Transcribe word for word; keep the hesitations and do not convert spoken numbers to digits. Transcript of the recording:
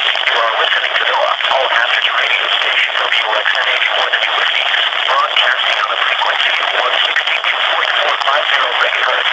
You are listening to the All Hazards radio station, W X N H four W fifty, broadcasting on the frequency of one sixty-two point four five zero megahertz.